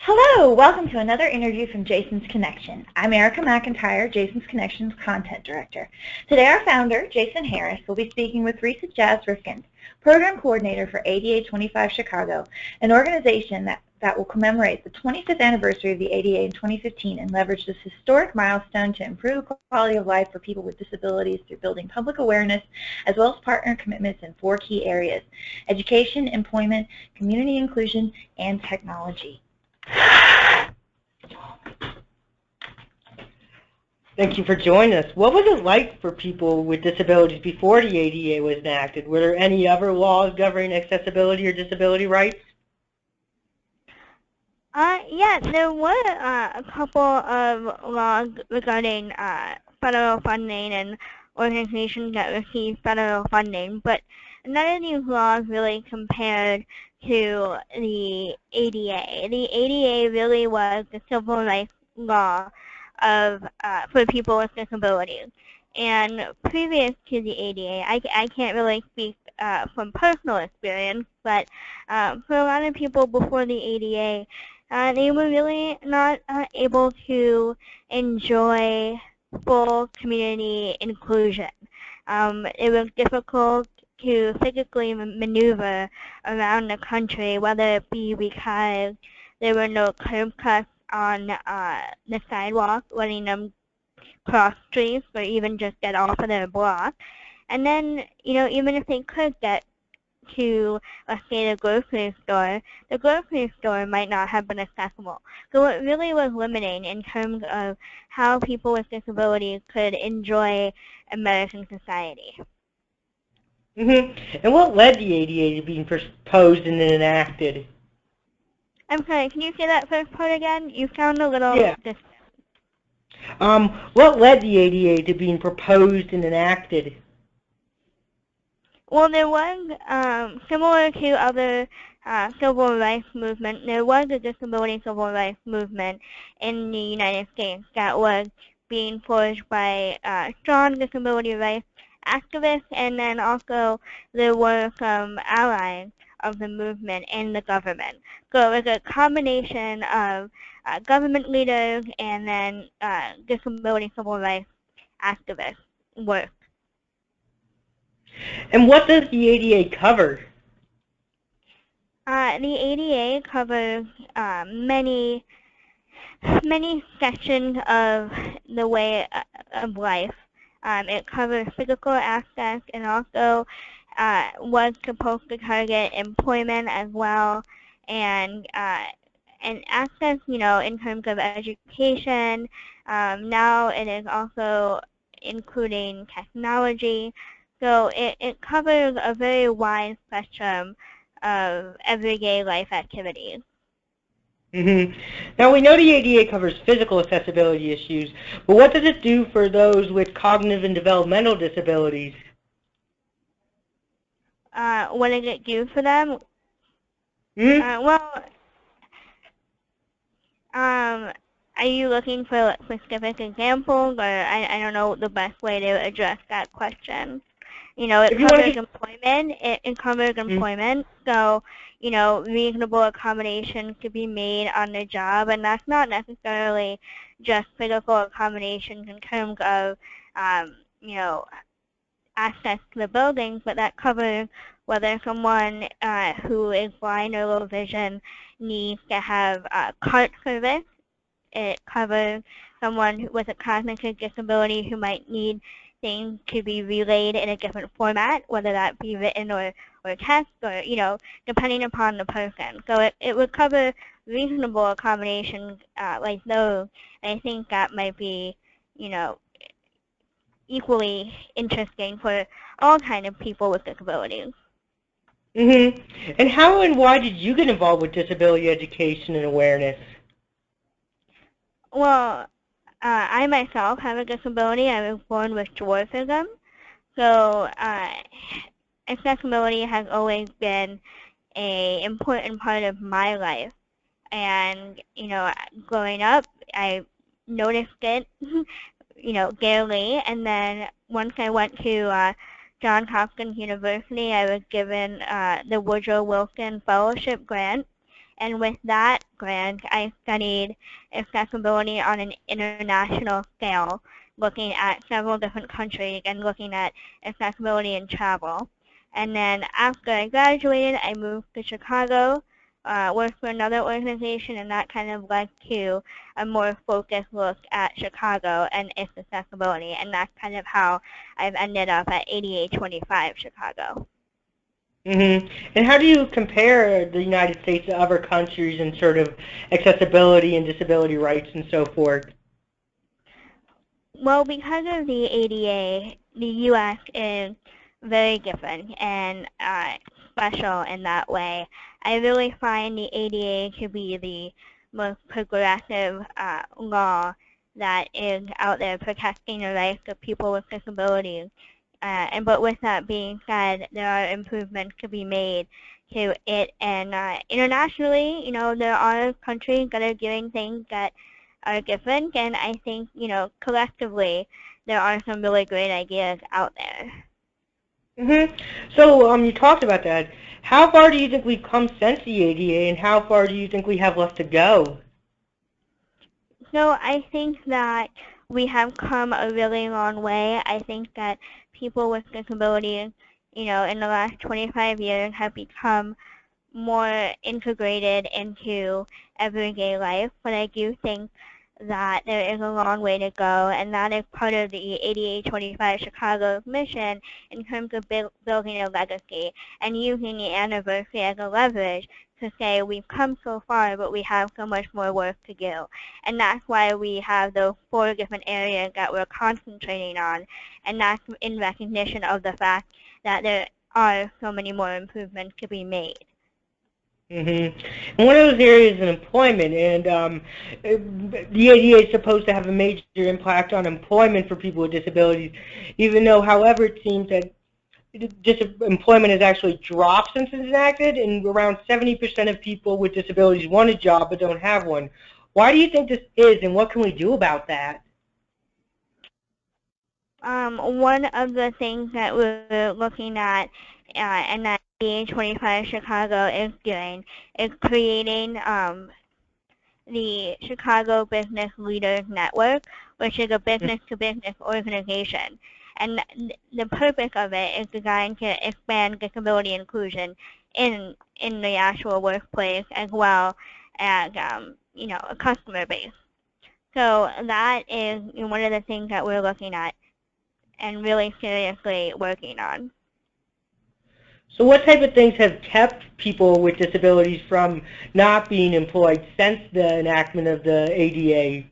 Hello, welcome to another interview from Jason's Connection. I'm Erica McIntyre, Jason's Connection's Content Director. Today our founder, Jason Harris, will be speaking with Risa Jazz Rifkin, Program Coordinator for ADA 25 Chicago, an organization that will commemorate the 25th anniversary of the ADA in 2015 and leverage this historic milestone to improve quality of life for people with disabilities through building public awareness as well as partner commitments in 4 key areas: education, employment, community inclusion, and technology. Thank you for joining us. What was it like for people with disabilities before the ADA was enacted? Were there any other laws governing accessibility or disability rights? Yeah, there were a couple of laws regarding federal funding and organizations that receive federal funding, but none of these laws really compared to the ADA. The ADA really was the civil rights law of for people with disabilities. And previous to the ADA, I can't really speak from personal experience, but for a lot of people before the ADA, they were really not able to enjoy full community inclusion. It was difficult to physically maneuver around the country, whether it be because there were no curb cuts on the sidewalk, letting them cross streets or even just get off of their block. And then, even if they could get to, let's say, the grocery store might not have been accessible. So it really was limiting in terms of how people with disabilities could enjoy American society. And what led the ADA to being proposed and then enacted? I'm sorry, can you say that first part again? You sound a little distant. What led the ADA to being proposed and enacted? Well, there was, similar to other civil rights movement, there was a disability civil rights movement in the United States that was being forged by strong disability rights activists, and then also there were some allies of the movement in the government. So it was a combination of government leaders and then disability civil rights activists work. And what does the ADA cover? The ADA covers many sections of the way of life. It covers physical aspects and also was supposed to target employment as well, and access, in terms of education. Now it is also including technology. So it covers a very wide spectrum of everyday life activities. Now we know the ADA covers physical accessibility issues, but what does it do for those with cognitive and developmental disabilities? What does it do for them? Are you looking for specific examples, or I don't know the best way to address that question? It covers employment. It covers employment. So, reasonable accommodations to be made on the job, and that's not necessarily just physical accommodations in terms of, access to the buildings, but that covers whether someone who is blind or low vision needs to have cart service. It covers someone with a cognitive disability who might need things to be relayed in a different format, whether that be written or text, or, depending upon the person. So it would cover reasonable accommodations like those, and I think that might be, equally interesting for all kinds of people with disabilities. And how and why did you get involved with disability education and awareness? Well, I myself have a disability. I was born with dwarfism. So accessibility has always been an important part of my life. And, growing up, I noticed it, daily. And then once I went to Johns Hopkins University, I was given the Woodrow Wilson Fellowship Grant. And with that grant, I studied accessibility on an international scale, looking at several different countries and looking at accessibility in travel. And then after I graduated, I moved to Chicago, worked for another organization, and that kind of led to a more focused look at Chicago and its accessibility. And that's kind of how I've ended up at ADA 25 Chicago. And how do you compare the United States to other countries in sort of accessibility and disability rights and so forth? Well, because of the ADA, the U.S. is very different and special in that way. I really find the ADA to be the most progressive law that is out there protecting the rights of people with disabilities. But with that being said, there are improvements to be made to it. And internationally, there are countries that are doing things that are different. And I think, collectively, there are some really great ideas out there. So you talked about that. How far do you think we've come since the ADA, and how far do you think we have left to go? So I think that we have come a really long way. I think that people with disabilities, in the last 25 years have become more integrated into everyday life. But I do think that there is a long way to go, and that is part of the ADA 25 Chicago mission in terms of building a legacy and using the anniversary as a leverage to say we've come so far, but we have so much more work to do. And that's why we have those 4 different areas that we're concentrating on, and that's in recognition of the fact that there are so many more improvements to be made. And one of those areas is employment, and the ADA is supposed to have a major impact on employment for people with disabilities, even though, however, it seems that employment has actually dropped since it's enacted, and around 70% of people with disabilities want a job but don't have one. Why do you think this is, and what can we do about that? One of the things that we're looking at and that ADA 25 Chicago is doing is creating the Chicago Business Leaders Network, which is a business-to-business organization. And the purpose of it is designed to expand disability inclusion in the actual workplace as well as a customer base. So that is one of the things that we're looking at and really seriously working on. So what type of things have kept people with disabilities from not being employed since the enactment of the ADA?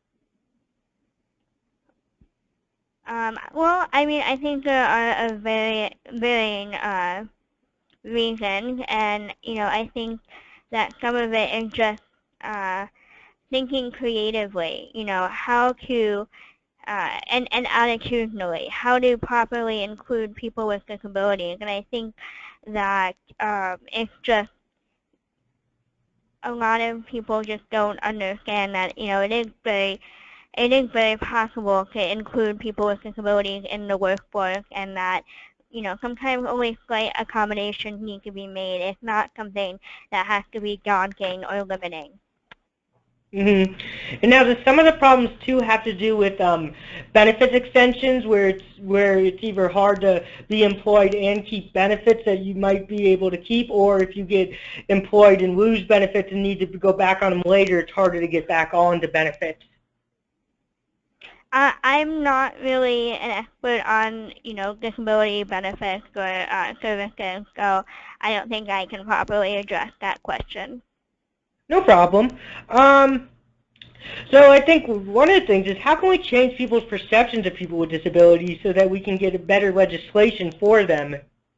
Well, I think there are a varying reasons, and I think that some of it is just thinking creatively. How to and attitudinally, how to properly include people with disabilities. And I think that it's just a lot of people just don't understand that it is very possible to include people with disabilities in the workforce, and that sometimes only slight accommodations need to be made. It's not something that has to be daunting or limiting. And now, some of the problems too have to do with benefits extensions, where it's either hard to be employed and keep benefits that you might be able to keep, or if you get employed and lose benefits and need to go back on them later, it's harder to get back on to benefits. I'm not really an expert on disability benefits or services, so I don't think I can properly address that question. No problem. So I think one of the things is, how can we change people's perceptions of people with disabilities so that we can get a better legislation for them?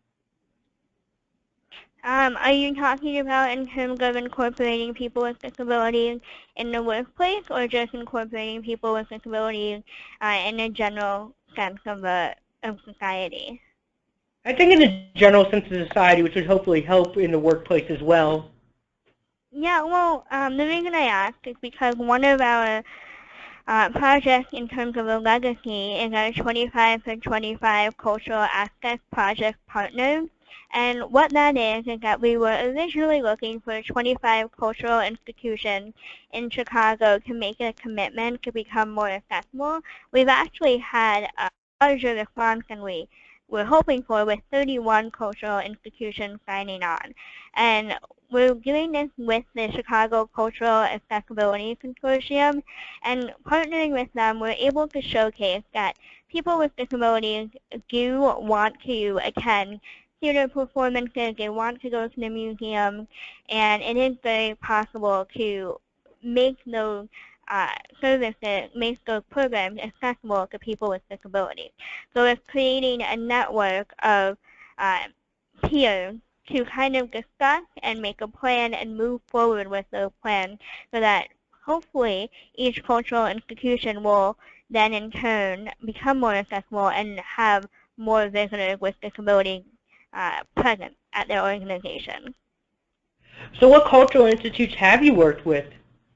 Are you talking about in terms of incorporating people with disabilities in the workplace, or just incorporating people with disabilities in a general sense of society? I think in the general sense of society, which would hopefully help in the workplace as well. Yeah, well, the reason I ask is because one of our projects in terms of a legacy is our 25 for 25 Cultural Access Project Partners. And what that is that we were originally looking for 25 cultural institutions in Chicago to make a commitment to become more accessible. We've actually had a larger response than we were hoping for, with 31 cultural institutions signing on. And we're doing this with the Chicago Cultural Accessibility Consortium, and partnering with them, we're able to showcase that people with disabilities do want to attend theater performances, they want to go to the museum, and it is very possible to make those services, make those programs accessible to people with disabilities. So it's creating a network of peers to kind of discuss and make a plan and move forward with those plans so that hopefully each cultural institution will then in turn become more accessible and have more visitors with disabilities present at their organization. So what cultural institutes have you worked with?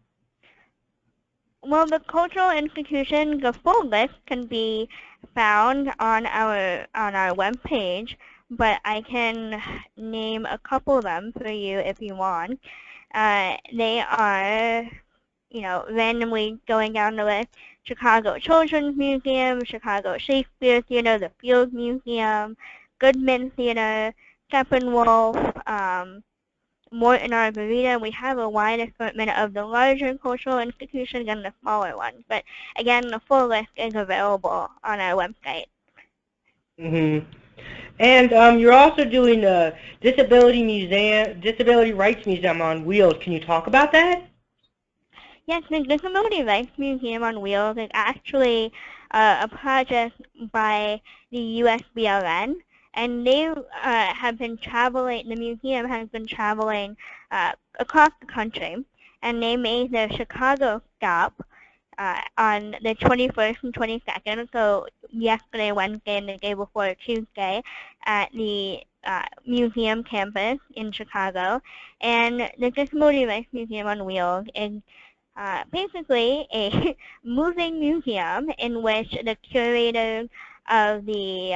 Well, the cultural institution, the full list can be found on our webpage, but I can name a couple of them for you if you want. They are, randomly going down the list: Chicago Children's Museum, Chicago Shakespeare Theater, the Field Museum, Goodman Theater, Steppenwolf, Morton Arboretum. We have a wide assortment of the larger cultural institutions and the smaller ones. But again, the full list is available on our website. Mm-hmm. And you're also doing a Disability Rights Museum on Wheels. Can you talk about that? Yes, the Disability Rights Museum on Wheels is actually a project by the USBLN. And they have been traveling, the museum has been traveling across the country, and they made their Chicago stop on the 21st and 22nd, so yesterday, Wednesday, and the day before, Tuesday, at the museum campus in Chicago. And the Disability Rights Museum on Wheels is basically a moving museum in which the curators of the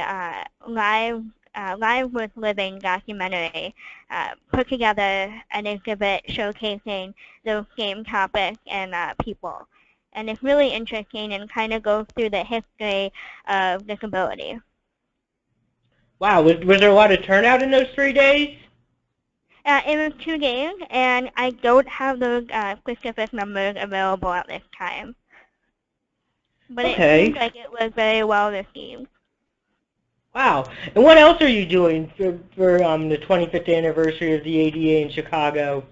Live Worth Living documentary put together an exhibit showcasing those same topics and people. And it's really interesting and kind of goes through the history of disability. Wow, was there a lot of turnout in those 3 days? It was 2 days, and I don't have those specific numbers available at this time. But Okay. It seems like it was very well received. Wow. And what else are you doing for the 25th anniversary of the ADA in Chicago?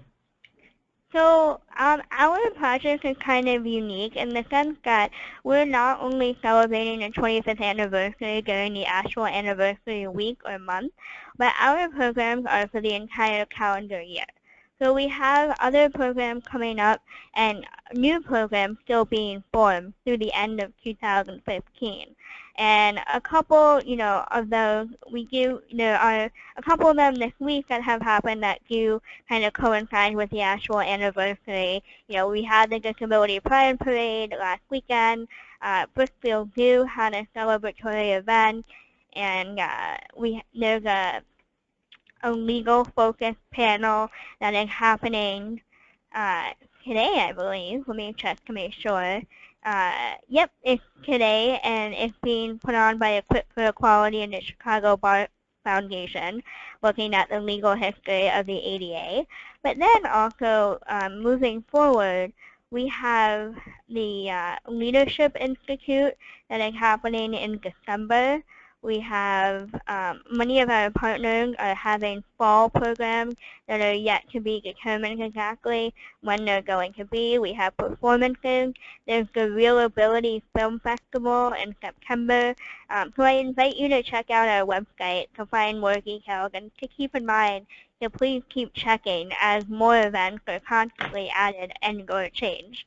So our project is kind of unique in the sense that we're not only celebrating the 25th anniversary during the actual anniversary week or month, but our programs are for the entire calendar year. So we have other programs coming up and new programs still being formed through the end of 2015. And a couple, of those there are a couple of them this week that have happened that do kind of coincide with the actual anniversary. We had the Disability Pride Parade last weekend. Brookfield Zoo had a celebratory event, and there's a legal-focused panel that is happening today, I believe. Let me check to make sure. Yep, it's today, and it's being put on by Equip for Equality and the Chicago Bar Foundation, looking at the legal history of the ADA. But then also, moving forward, we have the Leadership Institute that is happening in December. We have many of our partners are having fall programs that are yet to be determined exactly when they're going to be. We have performances. There's the Real Ability Film Festival in September. So I invite you to check out our website to find more details and to keep in mind to please keep checking as more events are constantly added and or changed.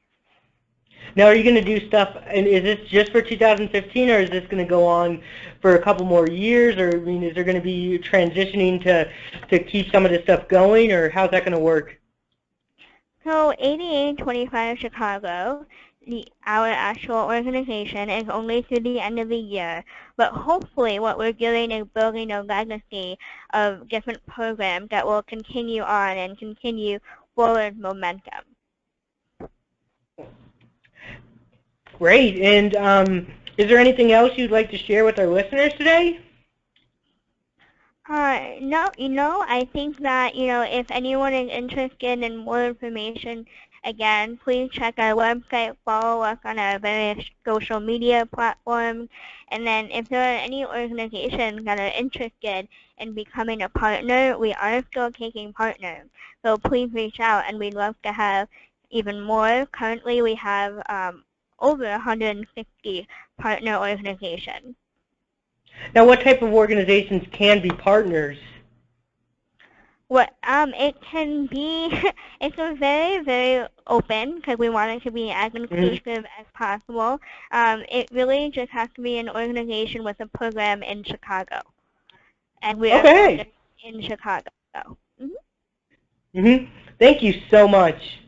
Now, are you going to do stuff, and is this just for 2015, or is this going to go on for a couple more years, or is there going to be transitioning to keep some of this stuff going, or how's that going to work? So ADA 25 Chicago our actual organization is only through the end of the year, but hopefully what we're doing is building a legacy of different programs that will continue on and continue forward momentum. Great. And is there anything else you'd like to share with our listeners today? No, I think that, if anyone is interested in more information, again, please check our website, follow us on our various social media platforms, and then if there are any organizations that are interested in becoming a partner, we are still taking partners. So please reach out, and we'd love to have even more. Currently, we have over 160 partner organizations. Now, what type of organizations can be partners? It can be, it's a very, very open, because we want it to be as inclusive as possible. It really just has to be an organization with a program in Chicago. And we are in Chicago. Thank you so much.